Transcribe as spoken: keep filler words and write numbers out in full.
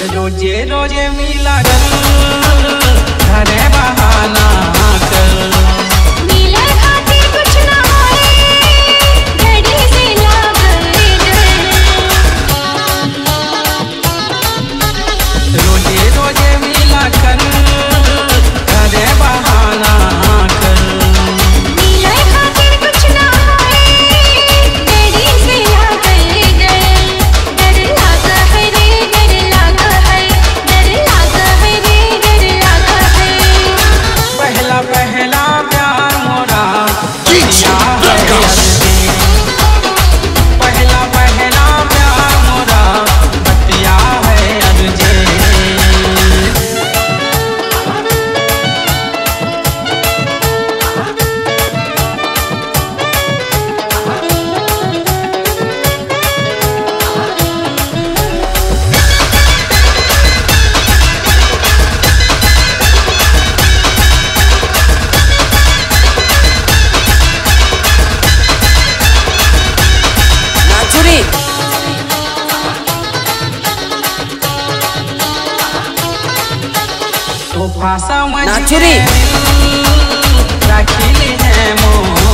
रोजे रोजे मिला घरे बहाना कर मिले खातिर कुछ ना होए घड़ी से लागल रोजे रोजे मिला कर घरे बहाना कर मिले खातिर कुछ ना होए घड़ी से लागल डर लागा है रे डर लागा है डर लागा है रे डर लागा है पहला पहला प्यार मोरा बतिया है अर्जी पहला पहला प्यार मोरा बतिया है अर्जी नाचुरी तोहफा समझ नाचुरी के दिल रखिली है मोह